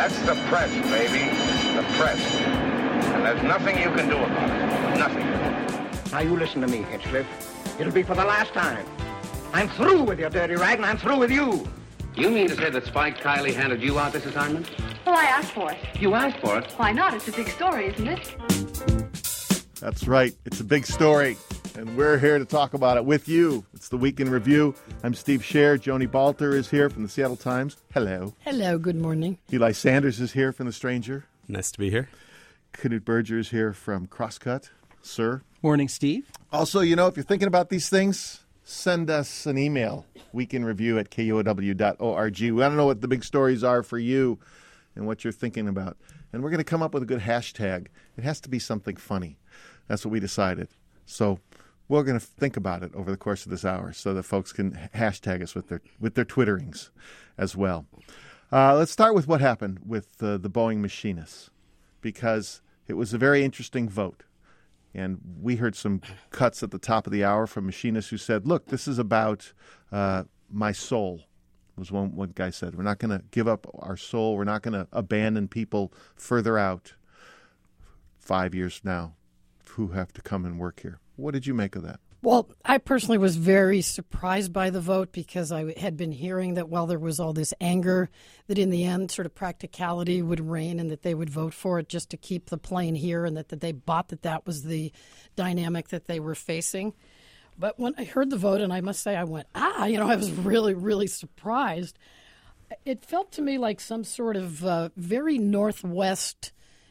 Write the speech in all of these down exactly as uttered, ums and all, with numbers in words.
That's the press, baby. The press. And there's nothing you can do about it. Nothing. Now you listen to me, Hinchcliffe. It'll be for the last time. I'm through with your dirty rag, and I'm through with you. You mean to say that Spike Kiley handed you out this assignment? Well, I asked for it. You asked for it? Why not? It's a big story, isn't it? That's right. It's a big story, and we're here to talk about it with you. It's the Week in Review. I'm Steve Scher. Joni Balter is here from the Seattle Times. Hello. Hello. Good morning. Eli Sanders is here from The Stranger. Nice to be here. Knut Berger is here from Crosscut. Sir. Morning, Steve. Also, you know, if you're thinking about these things, send us an email, weekinreview at K U O W dot org. We want to know what the big stories are for you and what you're thinking about. And we're going to come up with a good hashtag. It has to be something funny. That's what we decided. So we're going to think about it over the course of this hour so that folks can hashtag us with their with their Twitterings as well. Uh, let's start with what happened with uh, the Boeing machinists, because it was a very interesting vote. And we heard some cuts at the top of the hour from machinists who said, look, this is about uh, my soul, was one, one guy said. We're not going to give up our soul. We're not going to abandon people further out five years now who have to come and work here. What did you make of that? Well, I personally was very surprised by the vote because I had been hearing that while there was all this anger, that in the end sort of practicality would reign and that they would vote for it just to keep the plane here, and that, that they bought that that was the dynamic that they were facing. But when I heard the vote, and I must say I went, ah, you know, I was really, really surprised. It felt to me like some sort of uh, very Northwest.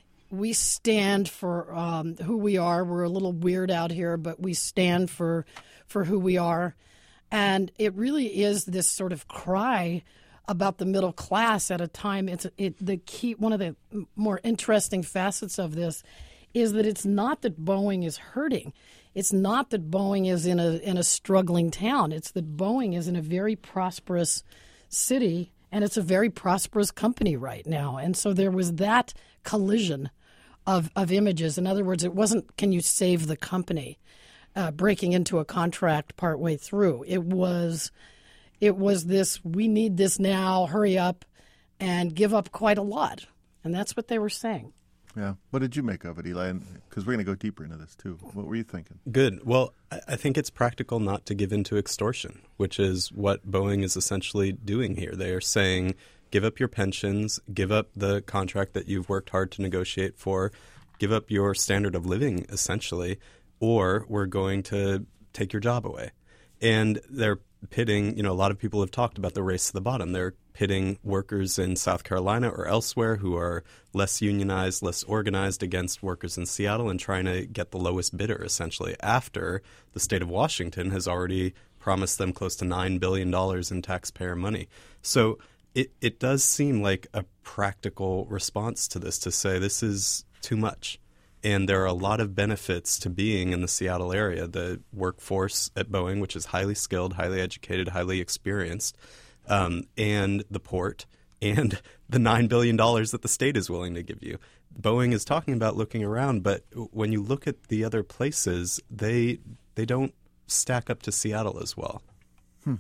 We stand for um, who we are. We're a little weird out here, but we stand for for who we are. And it really is this sort of cry about the middle class at a time. It's it, the key. One of the more interesting facets of this is that it's not that Boeing is hurting. It's not that Boeing is in a in a struggling town. It's that Boeing is in a very prosperous city, and it's a very prosperous company right now. And so there was that collision Of, of images. In other words, it wasn't, can you save the company, uh, breaking into a contract partway through. It was, it was this, we need this now, hurry up, and give up quite a lot. And that's what they were saying. Yeah. What did you make of it, Eli? Because we're going to go deeper into this, too. What were you thinking? Good. Well, I think it's practical not to give in to extortion, which is what Boeing is essentially doing here. They are saying, give up your pensions, give up the contract that you've worked hard to negotiate for, give up your standard of living, essentially, or we're going to take your job away. And they're pitting, you know, a lot of people have talked about the race to the bottom. They're pitting workers in South Carolina or elsewhere who are less unionized, less organized against workers in Seattle and trying to get the lowest bidder, essentially, after the state of Washington has already promised them close to nine billion dollars in taxpayer money. So It it does seem like a practical response to this, to say this is too much. And there are a lot of benefits to being in the Seattle area. The workforce at Boeing, which is highly skilled, highly educated, highly experienced, um, and the port, and the nine billion dollars that the state is willing to give you. Boeing is talking about looking around, but when you look at the other places, they they don't stack up to Seattle as well. Hmm.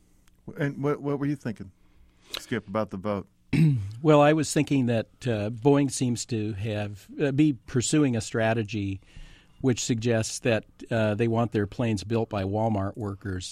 And what what were you thinking, Skip, about the vote? Well, I was thinking that uh, Boeing seems to have uh, be pursuing a strategy which suggests that uh, they want their planes built by Walmart workers.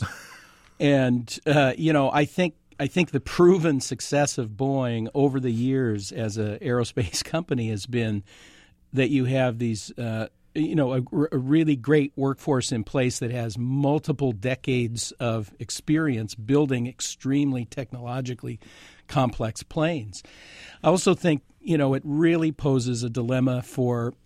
And, uh, you know, I think I think the proven success of Boeing over the years as an aerospace company has been that you have these, uh, you know, a, a really great workforce in place that has multiple decades of experience building extremely technologically complex planes. I also think, you know, it really poses a dilemma for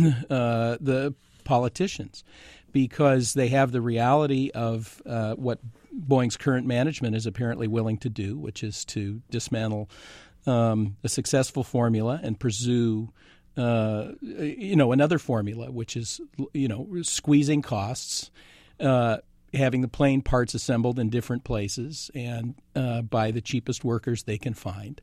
uh, the politicians because they have the reality of uh, what Boeing's current management is apparently willing to do, which is to dismantle um, a successful formula and pursue Uh, you know, another formula, which is, you know, squeezing costs, uh, having the plane parts assembled in different places and uh, by the cheapest workers they can find.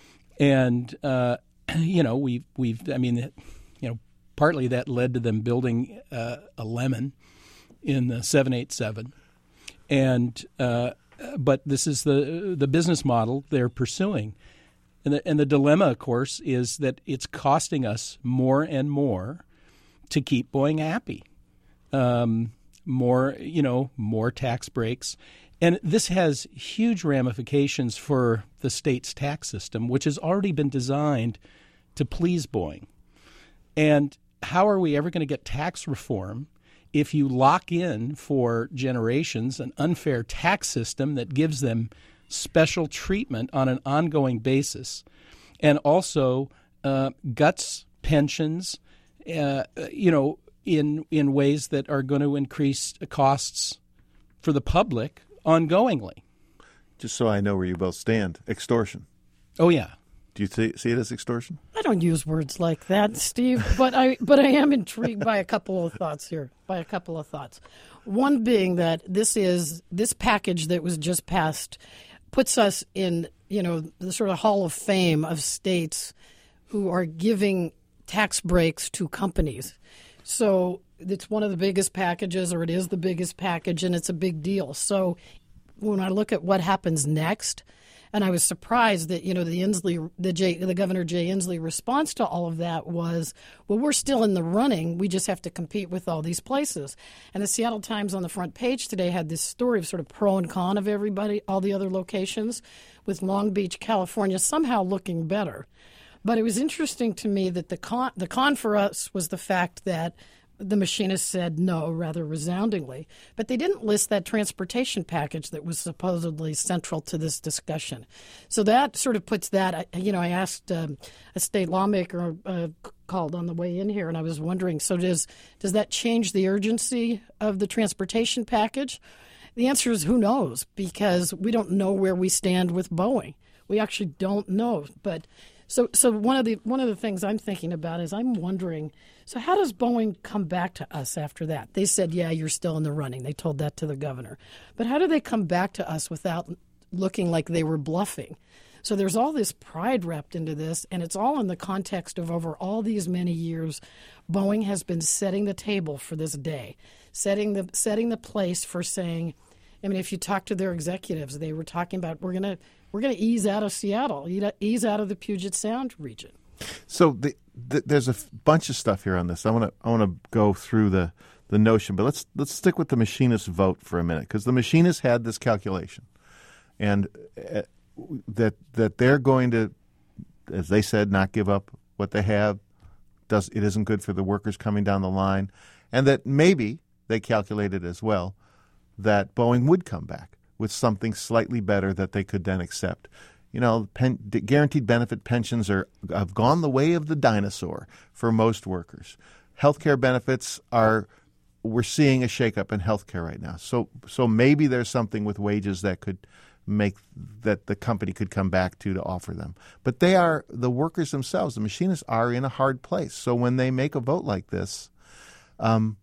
And, uh, you know, we've, we've, I mean, you know, partly that led to them building uh, a Lemon in the seven eighty-seven. And, uh, but this is the the business model they're pursuing. And the, and the dilemma, of course, is that it's costing us more and more to keep Boeing happy. Um, more, you know, more tax breaks. And this has huge ramifications for the state's tax system, which has already been designed to please Boeing. And how are we ever going to get tax reform if you lock in for generations an unfair tax system that gives them special treatment on an ongoing basis, and also uh, guts pensions, uh, you know, in in ways that are going to increase costs for the public ongoingly? Just so I know where you both stand, extortion. Oh, yeah. Do you th- see it as extortion? I don't use words like that, Steve, but I but I am intrigued by a couple of thoughts here. By a couple of thoughts. One being that this is this package that was just passed puts us in, you know, the sort of hall of fame of states who are giving tax breaks to companies. So it's one of the biggest packages, or it is the biggest package, and it's a big deal. So when I look at what happens next, and I was surprised that, you know, the Inslee, the, Jay, the Governor Jay Inslee response to all of that was, well, we're still in the running. We just have to compete with all these places. And the Seattle Times on the front page today had this story of sort of pro and con of everybody, all the other locations, with Long Beach, California somehow looking better. But it was interesting to me that the con, the con for us was the fact that the machinist said no rather resoundingly, but they didn't list that transportation package that was supposedly central to this discussion. So that sort of puts that, you know, I asked um, a state lawmaker uh, called on the way in here, and I was wondering, so does does that change the urgency of the transportation package? The answer is who knows, because we don't know where we stand with Boeing. We actually don't know, but So, so one of the one of the things I'm thinking about is I'm wondering, so how does Boeing come back to us after that? They said, yeah, you're still in the running. They told that to the governor. But how do they come back to us without looking like they were bluffing? So there's all this pride wrapped into this, and it's all in the context of over all these many years, Boeing has been setting the table for this day, setting the setting the place for saying, I mean, if you talk to their executives, they were talking about we're going to we're going to ease out of Seattle, ease out of the Puget Sound region. So the, the, there's a f- bunch of stuff here on this. I want to I want to go through the, the notion, but let's let's stick with the machinist vote for a minute, because the machinists had this calculation, and uh, that that they're going to, as they said, not give up what they have. Does it isn't good for the workers coming down the line, and that maybe they calculated as well that Boeing would come back with something slightly better that they could then accept. You know, pen, guaranteed benefit pensions are have gone the way of the dinosaur for most workers. Healthcare benefits are, we're seeing a shakeup in healthcare right now. So, so maybe there's something with wages that could make that the company could come back to to offer them. But they are, the workers themselves, the machinists are in a hard place. So when they make a vote like this, um,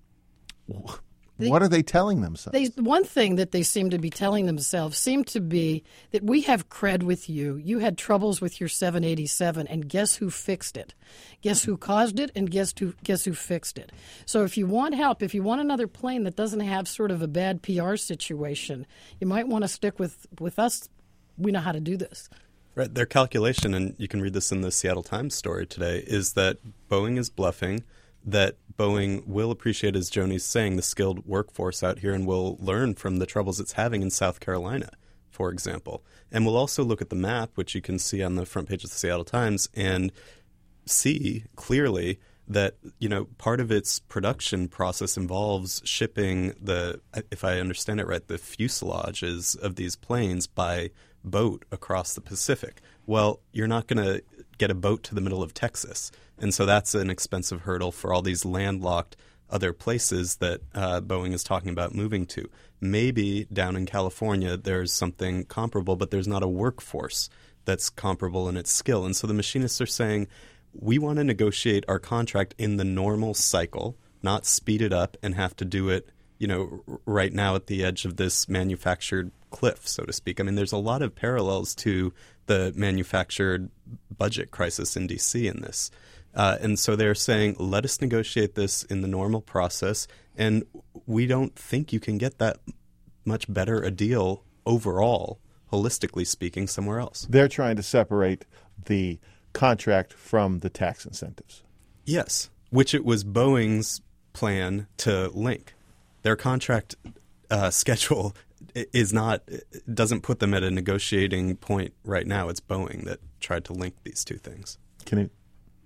They, what are they telling themselves? They, one thing that they seem to be telling themselves seemed to be that we have cred with you. You had troubles with your seven eighty-seven, and guess who fixed it? Guess who caused it, and guess who guess who fixed it? So if you want help, if you want another plane that doesn't have sort of a bad P R situation, you might want to stick with, with us. We know how to do this. Right. Their calculation, and you can read this in the Seattle Times story today, is that Boeing is bluffing, that Boeing will appreciate, as Joni's saying, the skilled workforce out here and will learn from the troubles it's having in South Carolina, for example. And we'll also look at the map, which you can see on the front page of the Seattle Times, and see clearly that, you know, part of its production process involves shipping the, if I understand it right, the fuselages of these planes by boat across the Pacific. Well, you're not going to get a boat to the middle of Texas. And so that's an expensive hurdle for all these landlocked other places that uh, Boeing is talking about moving to. Maybe down in California there's something comparable, but there's not a workforce that's comparable in its skill. And so the machinists are saying, we want to negotiate our contract in the normal cycle, not speed it up and have to do it, you know, r- right now at the edge of this manufactured cliff, so to speak. I mean, there's a lot of parallels to the manufactured budget crisis in D C in this. Uh, and so they're saying, let us negotiate this in the normal process, and we don't think you can get that much better a deal overall holistically speaking, somewhere else. They're trying to separate the contract from the tax incentives. Yes, which it was Boeing's plan to link. Their contract uh, schedule is not doesn't put them at a negotiating point right now. It's Boeing that tried to link these two things. Can you?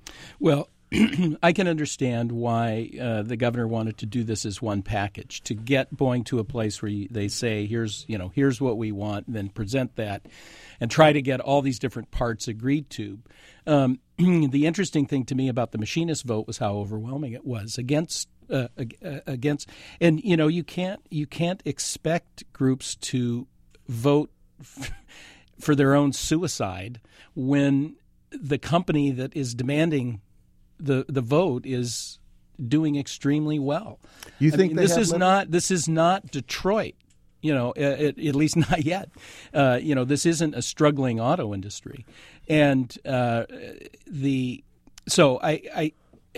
Well, I can understand why uh, the governor wanted to do this as one package, to get Boeing to a place where you, they say, here's, you know, here's what we want, and then present that and try to get all these different parts agreed to. Um, the interesting thing to me about the machinist vote was how overwhelming it was against uh, against, and you know, you can't you can't expect groups to vote f- for their own suicide when the company that is demanding the the vote is doing extremely well. You think I mean, they this have is limit? not this is not Detroit, you know, at, at least not yet. Uh, you know, this isn't a struggling auto industry, and uh, the so I I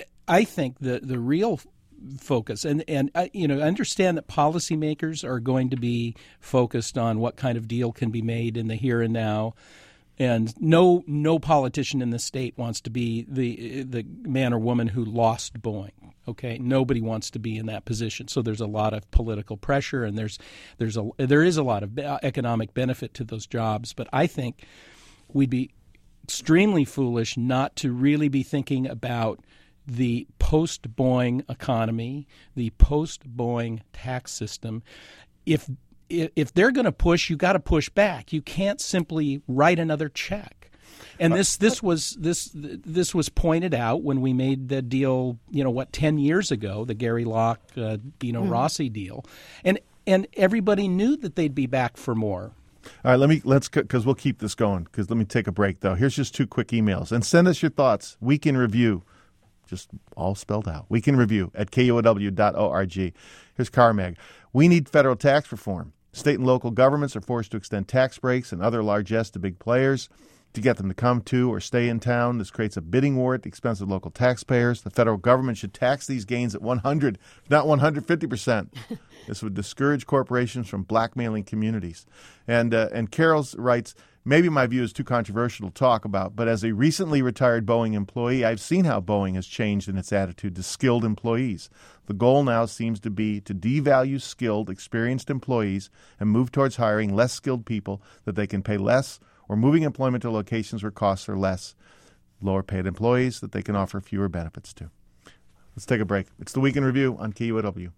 I think the the real focus and and uh, you know, understand that policymakers are going to be focused on what kind of deal can be made in the here and now. And no no politician in the state wants to be the the man or woman who lost Boeing. Okay, nobody wants to be in that position. So there's a lot of political pressure, and there's there's a there is a lot of economic benefit to those jobs. But I think we'd be extremely foolish not to really be thinking about the post-Boeing economy, the post-Boeing tax system. If If they're going to push, you got to push back. You can't simply write another check. And this this was this this was pointed out when we made the deal, you know, what, ten years ago, the Gary Locke, uh, Dino mm-hmm. Rossi deal, and and everybody knew that they'd be back for more. All right, let me let's because we'll keep this going. Because let me take a break though. Here's just two quick emails, and send us your thoughts. Week in Review, just all spelled out. Week in Review at K U O W dot org. Here's Carmag. We need federal tax reform. State and local governments are forced to extend tax breaks and other largesse to big players to get them to come to or stay in town. This creates a bidding war at the expense of local taxpayers. The federal government should tax these gains at one hundred, not one hundred fifty percent. This would discourage corporations from blackmailing communities. And uh, and Carol writes, maybe my view is too controversial to talk about, but as a recently retired Boeing employee, I've seen how Boeing has changed in its attitude to skilled employees. The goal now seems to be to devalue skilled, experienced employees and move towards hiring less skilled people that they can pay less, or moving employment to locations where costs are less, lower paid employees that they can offer fewer benefits to. Let's take a break. It's the Week in Review on K U O W.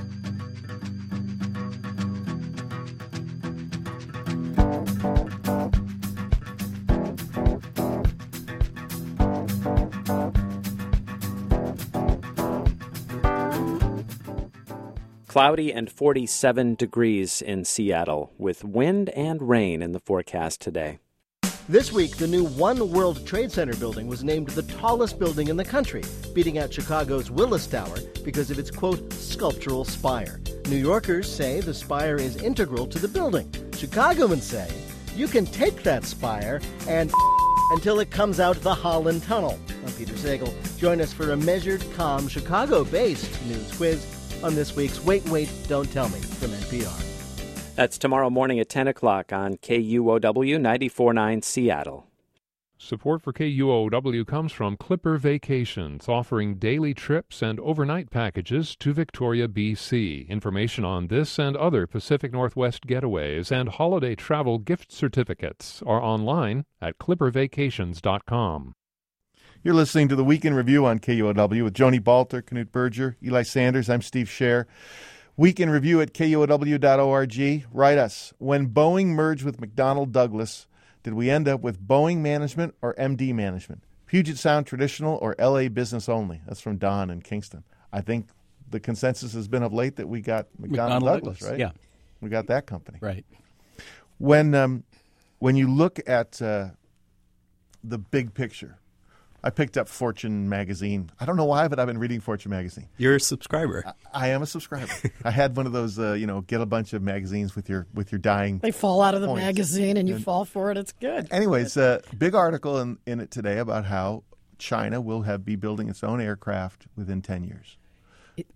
Cloudy and forty-seven degrees in Seattle, with wind and rain in the forecast today. This week, the new One World Trade Center building was named the tallest building in the country, beating out Chicago's Willis Tower because of its, quote, sculptural spire. New Yorkers say the spire is integral to the building. Chicagoans say you can take that spire and until it comes out the Holland Tunnel. I'm Peter Sagal. Join us for a measured, calm, Chicago-based news quiz on this week's Wait, Wait, Don't Tell Me from N P R. That's tomorrow morning at ten o'clock on K U O W ninety-four point nine Seattle. Support for K U O W comes from Clipper Vacations, offering daily trips and overnight packages to Victoria, B C. Information on this and other Pacific Northwest getaways and holiday travel gift certificates are online at clipper vacations dot com. You're listening to the Week in Review on K U O W with Joni Balter, Knut Berger, Eli Sanders. I'm Steve Scher. Week in Review at K U O W dot org. Write us. When Boeing merged with McDonnell Douglas, did we end up with Boeing management or M D management? Puget Sound traditional or L A business only? That's from Don in Kingston. I think the consensus has been of late that we got McDonnell, McDonnell Douglas, Douglas, right? yeah. We got that company. Right. When, um, when you look at uh, the big picture, I picked up Fortune magazine. I don't know why, but I've been reading Fortune magazine. You're a subscriber. I, I am a subscriber. I had one of those, uh, you know, get a bunch of magazines with your with your dying. They fall out of the points. magazine and you and, fall for it. It's good. Anyways, a uh, big article in, in it today about how China will have be building its own aircraft within ten years. It,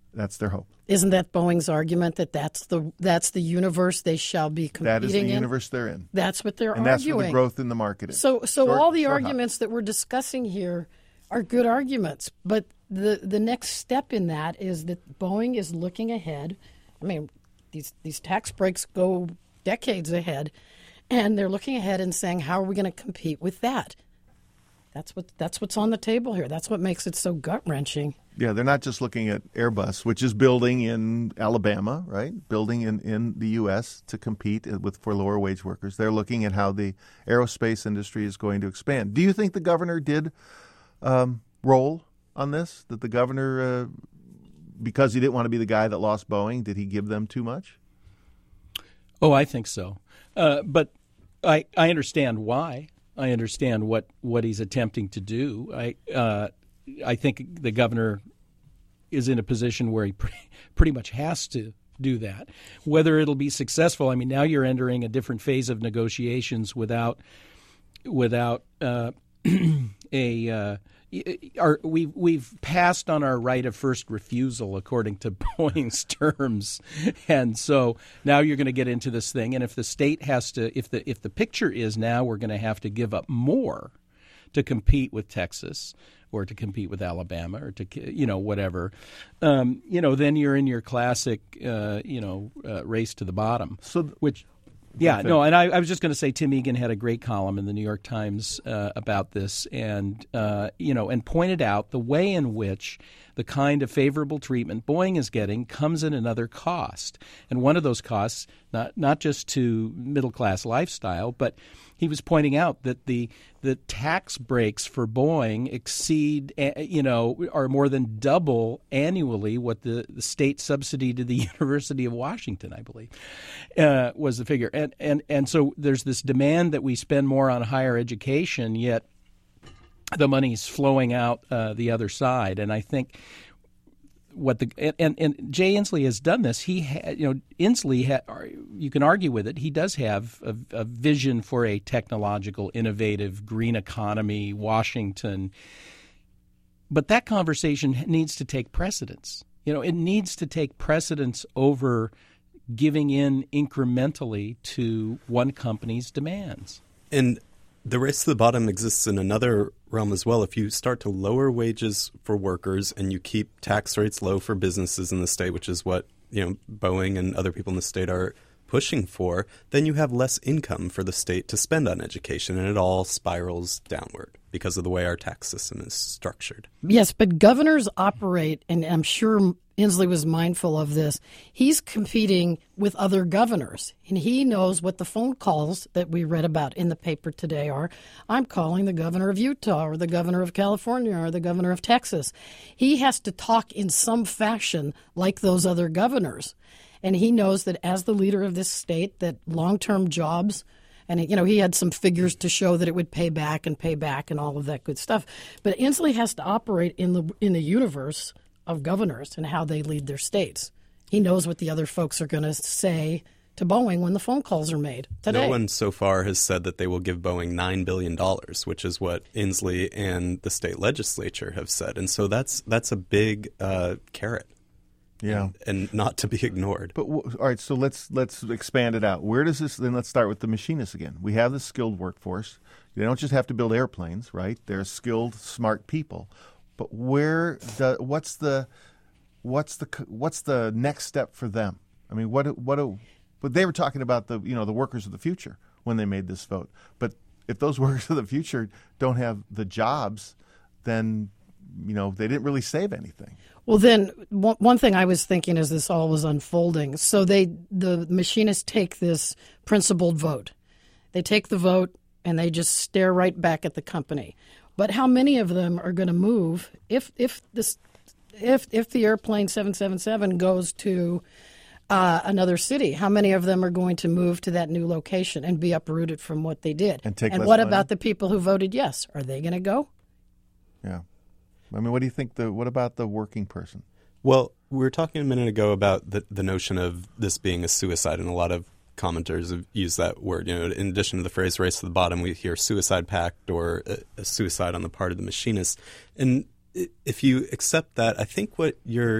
That's their hope. Isn't that Boeing's argument that that's the that's the universe they shall be competing in? That is the in? universe they're in. That's what they're and arguing. And that's where the growth in the market is. So, so short, all the short arguments hop. that we're discussing here are good arguments, but the the next step in that is that Boeing is looking ahead. I mean, these these tax breaks go decades ahead, and they're looking ahead and saying, how are we going to compete with that? That's what that's what's on the table here. That's what makes it so gut-wrenching. Yeah, they're not just looking at Airbus, which is building in Alabama, right? Building in, in the U S to compete with for lower wage workers. They're looking at how the aerospace industry is going to expand. Do you think the governor did um, roll on this? That the governor, uh, because he didn't want to be the guy that lost Boeing, did he give them too much? Oh, I think so. Uh, but I I understand why. I understand what, what he's attempting to do. I uh, I think the governor is in a position where he pretty, pretty much has to do that. Whether it'll be successful, I mean, now you're entering a different phase of negotiations without without uh, a. Uh, Our, we've we've passed on our right of first refusal according to Boeing's terms, and so now you're going to get into this thing. And if the state has to, if the if the picture is now we're going to have to give up more to compete with Texas or to compete with Alabama or to you know whatever, um, you know, then you're in your classic uh, you know uh, race to the bottom. So which. Yeah, no, and I, I was just going to say Tim Egan had a great column in the New York Times uh, about this, and uh, you know, and pointed out the way in which the kind of favorable treatment Boeing is getting comes at another cost, and one of those costs, not not just to middle class lifestyle, but he was pointing out that the the tax breaks for Boeing exceed, you know, are more than double annually what the, the state subsidy to the University of Washington, I believe, uh, was the figure. And, and and so there's this demand that we spend more on higher education, yet the money's flowing out uh, the other side. And I think what the and, and Jay Inslee has done this. He ha, you know Inslee ha, you can argue with it. He does have a, a vision for a technological, innovative, green economy, Washington. But that conversation needs to take precedence. You know, it needs to take precedence over giving in incrementally to one company's demands. And the race to the bottom exists in another realm as well. If you start to lower wages for workers and you keep tax rates low for businesses in the state, which is what you know Boeing and other people in the state are pushing for, then you have less income for the state to spend on education, and it all spirals downward because of the way our tax system is structured. Yes, but governors operate, and I'm sure Inslee was mindful of this, he's competing with other governors, and he knows what the phone calls that we read about in the paper today are. I'm calling the governor of Utah or the governor of California or the governor of Texas. He has to talk in some fashion like those other governors, and he knows that as the leader of this state that long-term jobs, and you know he had some figures to show that it would pay back and pay back and all of that good stuff, but Inslee has to operate in the in the universe of governors and how they lead their states. He knows what the other folks are going to say to Boeing when the phone calls are made today. No one so far has said that they will give Boeing nine billion dollars, which is what Inslee and the state legislature have said. And so that's that's a big uh, carrot. Yeah, and, and not to be ignored. But all right, so let's let's expand it out. Where does this? Then let's start with the machinists again. We have the skilled workforce. They don't just have to build airplanes, right? They're skilled, smart people. But where the what's the what's the what's the next step for them? I mean, what what? But they were talking about the you know the workers of the future when they made this vote. But if those workers of the future don't have the jobs, then you know they didn't really save anything. Well, then one, one thing I was thinking as this all was unfolding. So they the machinists take this principled vote. They take the vote and they just stare right back at the company. But how many of them are going to move if if this if if the airplane seven seventy-seven goes to uh, another city? How many of them are going to move to that new location and be uprooted from what they did? And take and less what money? About the people who voted yes? Are they going to go? Yeah, I mean, what do you think? The what about the working person? Well, we were talking a minute ago about the the notion of this being a suicide, and a lot of commenters have used that word. You know, in addition to the phrase "race to the bottom," we hear "suicide pact" or a, a suicide on the part of the machinists. And if you accept that, I think what you're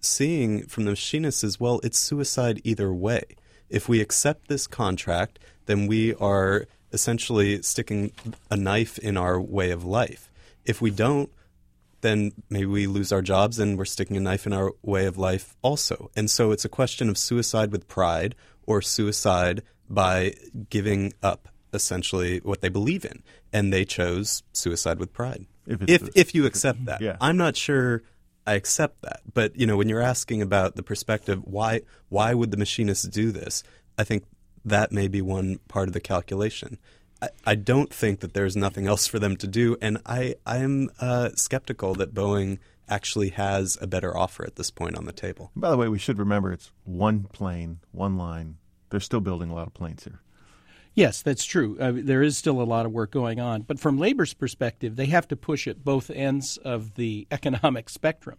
seeing from the machinists is, well, it's suicide either way. If we accept this contract, then we are essentially sticking a knife in our way of life. If we don't, then maybe we lose our jobs and we're sticking a knife in our way of life also. And so it's a question of suicide with pride or suicide by giving up essentially what they believe in. And they chose suicide with pride. If if, the, if you accept that. Yeah. I'm not sure I accept that. But, you know, when you're asking about the perspective, why why would the machinists do this? I think that may be one part of the calculation. I, I don't think that there's nothing else for them to do, and I, I am uh, skeptical that Boeing actually has a better offer at this point on the table. By the way, we should remember it's one plane, one line. They're still building a lot of planes here. Yes, that's true. Uh, there is still a lot of work going on. But from labor's perspective, they have to push at both ends of the economic spectrum.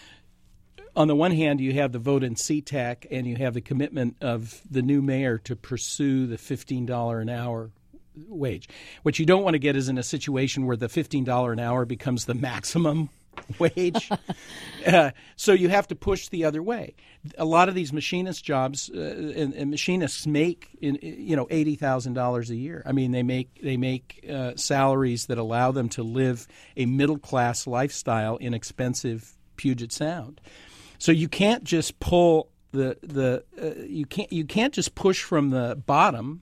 On the one hand, you have the vote in C TAC, and you have the commitment of the new mayor to pursue the fifteen dollars an hour wage. What you don't want to get is in a situation where the fifteen dollars an hour becomes the maximum wage. uh, so you have to push the other way. A lot of these machinist jobs uh, and, and machinists make in, you know eighty thousand dollars a year. I mean, they make they make uh, salaries that allow them to live a middle class lifestyle in expensive Puget Sound. So you can't just pull the the uh, you can't you can't just push from the bottom.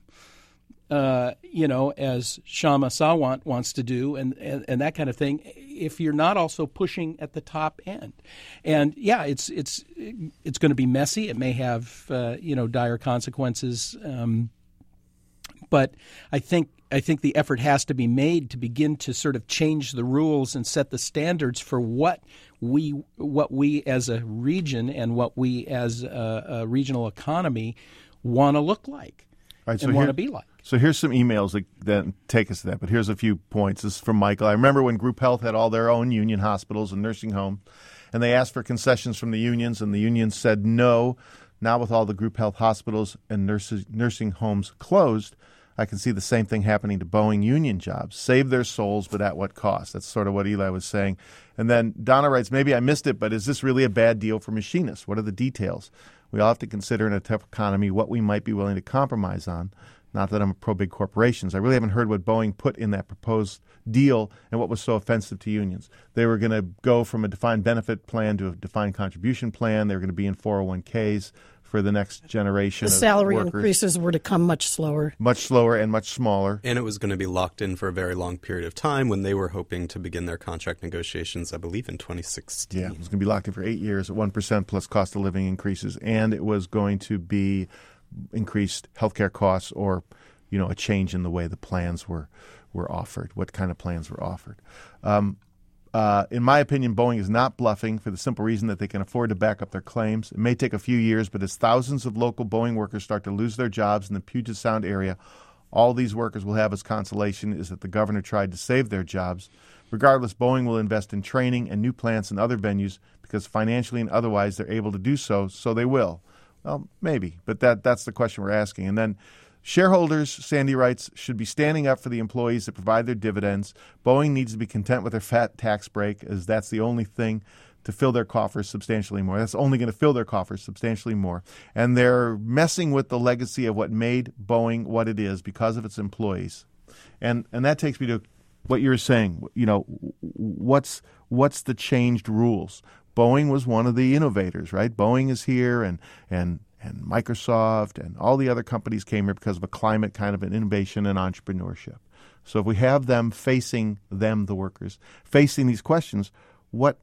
Uh, you know, as Shama Sawant wants to do, and, and, and that kind of thing, if you're not also pushing at the top end. And yeah, it's it's it's going to be messy. It may have uh, you know dire consequences, um, but I think I think the effort has to be made to begin to sort of change the rules and set the standards for what we what we as a region and what we as a, a regional economy want to look like right, and so want to be like. So here's some emails that, that take us to that, but here's a few points. This is from Michael. I remember when Group Health had all their own union hospitals and nursing homes, and they asked for concessions from the unions, and the unions said no. Now with all the Group Health hospitals and nurses, nursing homes closed, I can see the same thing happening to Boeing union jobs. Save their souls, but at what cost? That's sort of what Eli was saying. And then Donna writes, maybe I missed it, but is this really a bad deal for machinists? What are the details? We all have to consider in a tough economy what we might be willing to compromise on. Not that I'm pro-big corporations. I really haven't heard what Boeing put in that proposed deal and what was so offensive to unions. They were going to go from a defined benefit plan to a defined contribution plan. They were going to be in four oh one k's for the next generation the of salary workers. increases were to come much slower. Much slower and much smaller. And it was going to be locked in for a very long period of time when they were hoping to begin their contract negotiations, I believe, in twenty sixteen. Yeah, it was going to be locked in for eight years at one percent plus cost of living increases. And it was going to be increased healthcare costs or, you know, a change in the way the plans were were offered, what kind of plans were offered. Um, uh, in my opinion, Boeing is not bluffing for the simple reason that they can afford to back up their claims. It may take a few years, but as thousands of local Boeing workers start to lose their jobs in the Puget Sound area, all these workers will have as consolation is that the governor tried to save their jobs. Regardless, Boeing will invest in training and new plants and other venues because financially and otherwise they're able to do so, so they will. Well, maybe, but that that's the question we're asking. And then shareholders, Sandy writes, should be standing up for the employees that provide their dividends. Boeing needs to be content with their fat tax break, as that's the only thing to fill their coffers substantially more. That's only going to fill their coffers substantially more. And they're messing with the legacy of what made Boeing what it is because of its employees. And and that takes me to what you were saying. You know, what's what's the changed rules? Boeing was one of the innovators, right? Boeing is here, and and and Microsoft and all the other companies came here because of a climate kind of an innovation and entrepreneurship. So if we have them facing them, the workers, facing these questions, what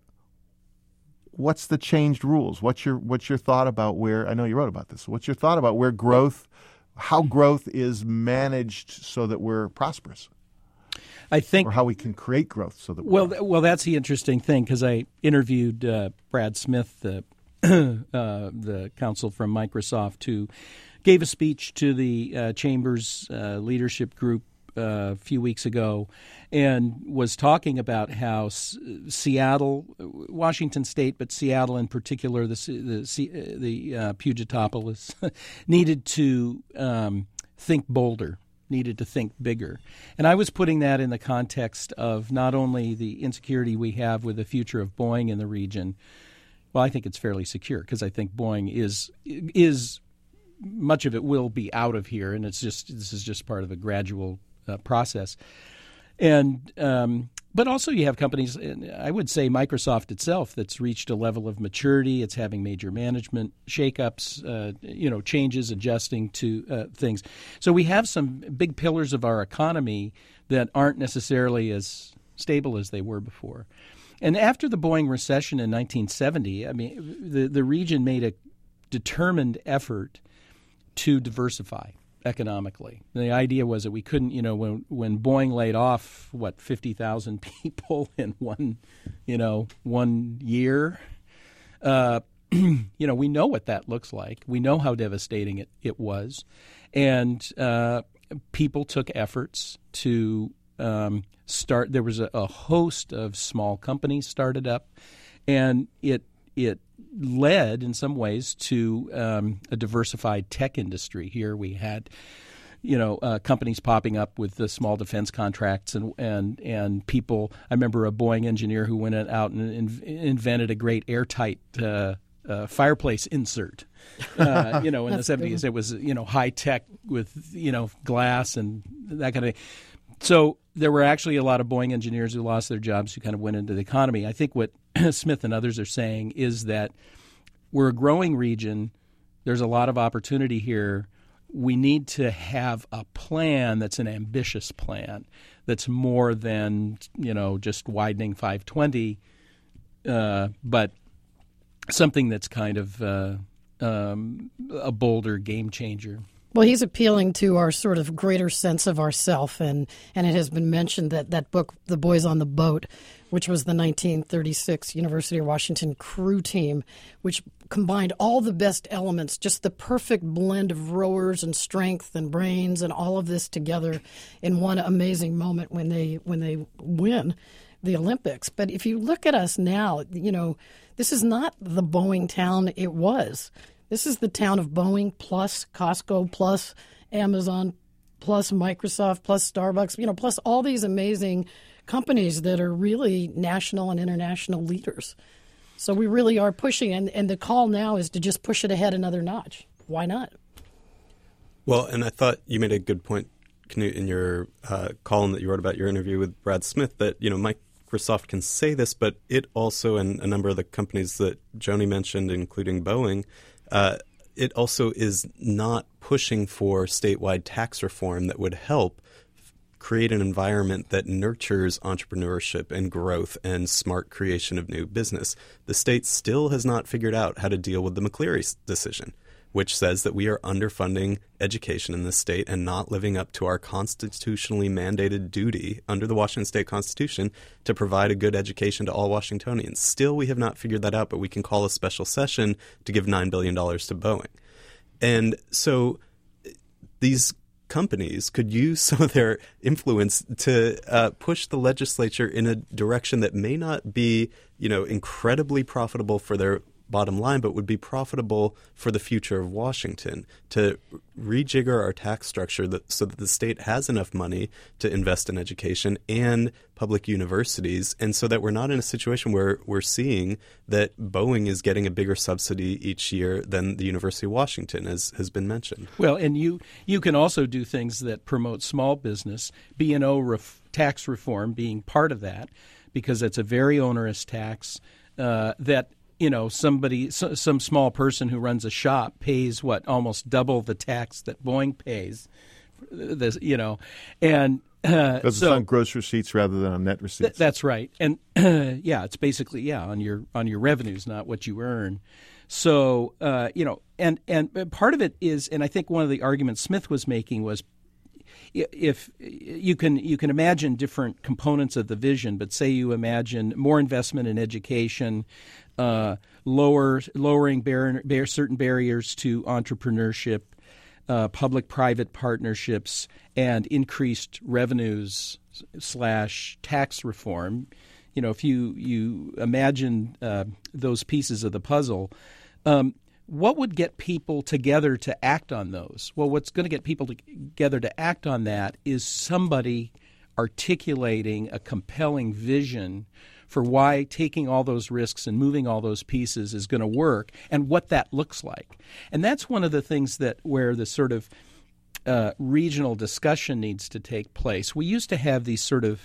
what's the changed rules? What's your what's your thought about where, I know you wrote about this, what's your thought about where growth, how growth is managed so that we're prosperous? I think, or how we can create growth so that we're well, prosperous. Well, that's the interesting thing, because I interviewed uh, Brad Smith, the uh, the counsel from Microsoft, who gave a speech to the uh, Chamber's uh, leadership group uh, a few weeks ago, and was talking about how S- Seattle, Washington State, but Seattle in particular, the the, the uh, Pugetopolis, needed to um, think bolder. needed to think bigger. And I was putting that in the context of not only the insecurity we have with the future of Boeing in the region, Well, I think it's fairly secure because I think Boeing is is much of it will be out of here, and it's just this is just part of a gradual uh, process. And um, but also you have companies, I would say Microsoft itself, that's reached a level of maturity. It's having major management shakeups, uh, you know, changes, adjusting to uh, things. So we have some big pillars of our economy that aren't necessarily as stable as they were before. And after the Boeing recession in nineteen seventy, I mean, the, the region made a determined effort to diversify economically. The idea was that we couldn't, you know, when when Boeing laid off, what, fifty thousand people in one, you know, one year, uh, you know, we know what that looks like. We know how devastating it, it was. And uh, people took efforts to um, start. There was a, a host of small companies started up, and it it led in some ways to um, a diversified tech industry. Here we had, you know, uh, companies popping up with the small defense contracts and and and people. I remember a Boeing engineer who went out and in, invented a great airtight uh, uh, fireplace insert. Uh, you know, in the seventies, it was, you know, high tech with, you know, glass and that kind of thing. So there were actually a lot of Boeing engineers who lost their jobs who kind of went into the economy. I think what Smith and others are saying is that we're a growing region. There's a lot of opportunity here. We need to have a plan that's an ambitious plan that's more than, you know, just widening five twenty, uh, but something that's kind of uh, um, a bolder game changer. Well, he's appealing to our sort of greater sense of ourself, and, and it has been mentioned that that book, The Boys on the Boat, which was the nineteen thirty-six University of Washington crew team, which combined all the best elements, just the perfect blend of rowers and strength and brains and all of this together in one amazing moment when they when they win the Olympics. But if you look at us now, you know, this is not the Boeing town it was. This is the town of Boeing plus Costco plus Amazon plus Microsoft plus Starbucks, you know, plus all these amazing companies that are really national and international leaders. So we really are pushing, and, and the call now is to just push it ahead another notch. Why not? Well, and I thought you made a good point, Knut, in your uh, column that you wrote about your interview with Brad Smith, that, you know, Microsoft can say this, but it also, and a number of the companies that Joni mentioned, including Boeing, Uh, it also is not pushing for statewide tax reform that would help create an environment that nurtures entrepreneurship and growth and smart creation of new business. The state still has not figured out how to deal with the McCleary decision, which says that we are underfunding education in this state and not living up to our constitutionally mandated duty under the Washington State Constitution to provide a good education to all Washingtonians. Still, we have not figured that out, but we can call a special session to give nine billion dollars to Boeing. And so these companies could use some of their influence to uh, push the legislature in a direction that may not be, you know, incredibly profitable for their bottom line, but would be profitable for the future of Washington, to rejigger our tax structure that, so that the state has enough money to invest in education and public universities, and so that we're not in a situation where we're seeing that Boeing is getting a bigger subsidy each year than the University of Washington, as has been mentioned. Well, and you you can also do things that promote small business, B and O ref, tax reform being part of that, because it's a very onerous tax uh, that you know, somebody, so, some small person who runs a shop pays what, almost double the tax that Boeing pays. This, you know, and uh, That's so on gross receipts rather than on net receipts. Th- that's right, and uh, yeah, it's basically yeah on your on your revenues, not what you earn. So uh, you know, and and part of it is, and I think one of the arguments Smith was making was, if you can you can imagine different components of the vision, but say you imagine more investment in education, uh, lower lowering bar- bar- certain barriers to entrepreneurship, uh, public-private partnerships, and increased revenues slash tax reform. You know, if you you imagine uh, those pieces of the puzzle. Um, What would get people together to act on those? Well, what's going to get people together to act on that is somebody articulating a compelling vision for why taking all those risks and moving all those pieces is going to work and what that looks like. And that's one of the things that where the sort of uh, regional discussion needs to take place. We used to have these sort of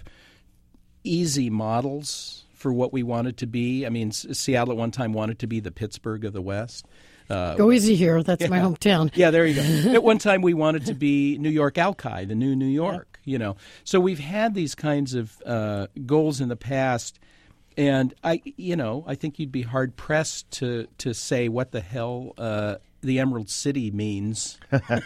easy models for what we wanted to be. I mean, S- Seattle at one time wanted to be the Pittsburgh of the West. Uh, Go easy here. That's yeah. my hometown. Yeah, there you go. At one time, we wanted to be New York Alki, the new New York. Yeah. You know, so we've had these kinds of uh, goals in the past, and I, you know, I think you'd be hard pressed to to say what the hell uh, the Emerald City means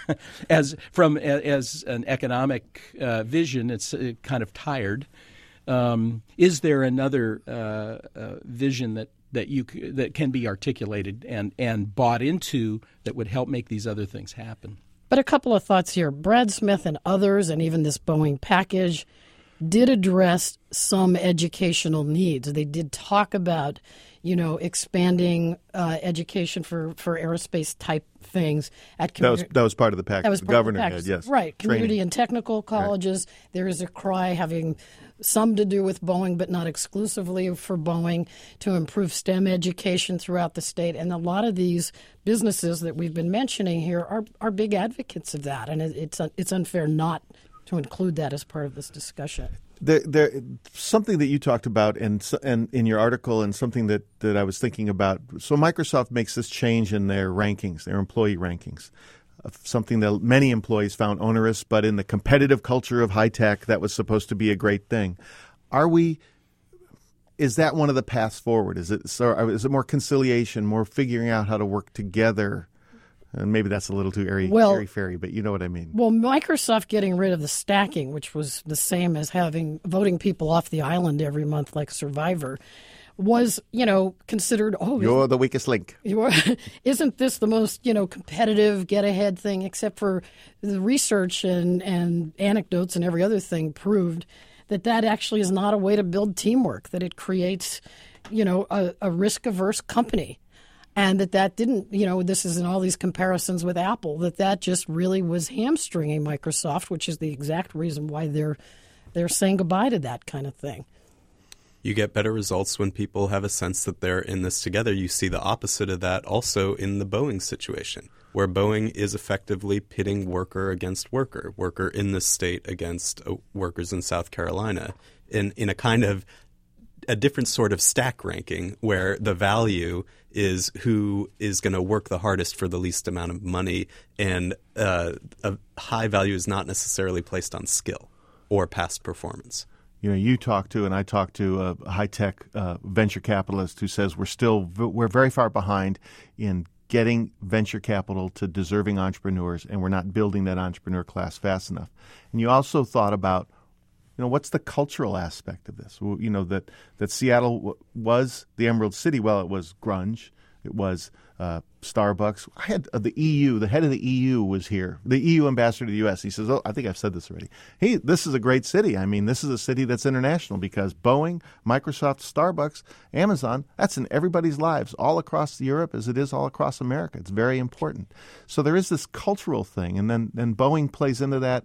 as from as an economic uh, vision. It's uh, kind of tired. Um, is there another uh, uh, vision that that you c- that can be articulated and, and bought into that would help make these other things happen? But a couple of thoughts here. Brad Smith and others, and even this Boeing package, did address some educational needs. They did talk about, you know, expanding uh, education for, for aerospace type things at That was, community. that was part of the package. That was the part of the governor package. had, yes. Right. Community Training. and technical colleges. Right. There is a cry having some to do with Boeing, but not exclusively for Boeing, to improve STEM education throughout the state. And a lot of these businesses that we've been mentioning here are, are big advocates of that. And it, it's it's unfair not to include that as part of this discussion. There, there, something that you talked about and and in your article, and something that, that I was thinking about. So Microsoft makes this change in their rankings, their employee rankings, something that many employees found onerous, but in the competitive culture of high tech, that was supposed to be a great thing. Are we? Is that one of the paths forward? Is it so? Is it more conciliation, more figuring out how to work together? And maybe that's a little too airy, well, airy fairy, but you know what I mean. Well, Microsoft getting rid of the stacking, which was the same as having voting people off the island every month like Survivor, was, you know, considered, oh, you're the weakest link. You're, isn't this the most, you know, competitive get-ahead thing, except for the research and, and anecdotes and every other thing proved that that actually is not a way to build teamwork, that it creates, you know, a, a risk-averse company. And that that didn't, you know, this is in all these comparisons with Apple, that that just really was hamstringing Microsoft, which is the exact reason why they're they're saying goodbye to that kind of thing. You get better results when people have a sense that they're in this together. You see the opposite of that also in the Boeing situation, where Boeing is effectively pitting worker against worker, worker in this state against uh, workers in South Carolina, in, in a kind of a different sort of stack ranking where the value is who is going to work the hardest for the least amount of money, and uh, a high value is not necessarily placed on skill or past performance. You know, you talk to, and I talk to a high-tech uh, venture capitalist who says we're still we're very far behind in getting venture capital to deserving entrepreneurs, and we're not building that entrepreneur class fast enough. And you also thought about, you know, what's the cultural aspect of this? Well, you know, that, that Seattle w- was the Emerald City. Well, it was grunge. It was uh, Starbucks. I had uh, the E U, the head of the E U was here, the E U ambassador to the U S. He says, oh, I think I've said this already. Hey, this is a great city. I mean, this is a city that's international because Boeing, Microsoft, Starbucks, Amazon, that's in everybody's lives all across Europe as it is all across America. It's very important. So there is this cultural thing, and then, then Boeing plays into that.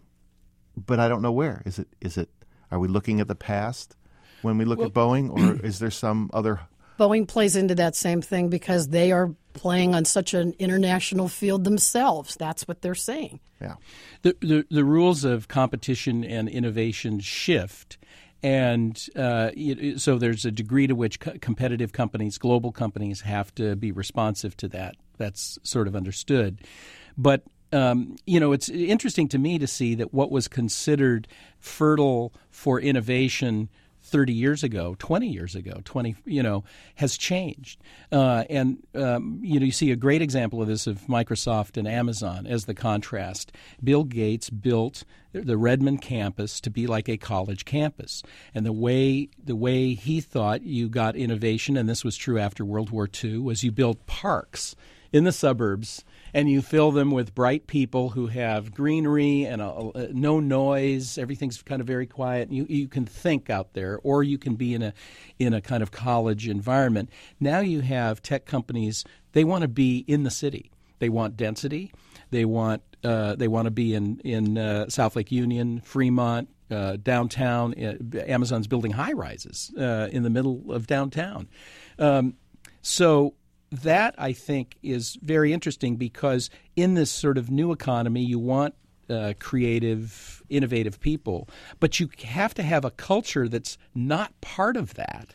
But I don't know where. Is it? Is it? Are we looking at the past when we look well, at Boeing, or is there some other? Boeing plays into that same thing because they are playing on such an international field themselves. That's what they're saying. Yeah. The the, the rules of competition and innovation shift. And uh, it, so there's a degree to which co- competitive companies, global companies, have to be responsive to that. That's sort of understood. But Um, you know, it's interesting to me to see that what was considered fertile for innovation thirty years ago, twenty years ago, twenty, you know, has changed. Uh, and, um, you know, you see a great example of this of Microsoft and Amazon as the contrast. Bill Gates built the Redmond campus to be like a college campus. And the way the way he thought you got innovation, and this was true after World War Two, was you built parks in the suburbs, and you fill them with bright people who have greenery and a, a, no noise. Everything's kind of very quiet. You you can think out there, or you can be in a in a kind of college environment. Now you have tech companies. They want to be in the city. They want density. They want uh, they want to be in in uh, South Lake Union, Fremont, uh, downtown. Uh, Amazon's building high rises uh, in the middle of downtown. Um, so that, I think, is very interesting because in this sort of new economy, you want uh, creative, innovative people, but you have to have a culture that's not part of that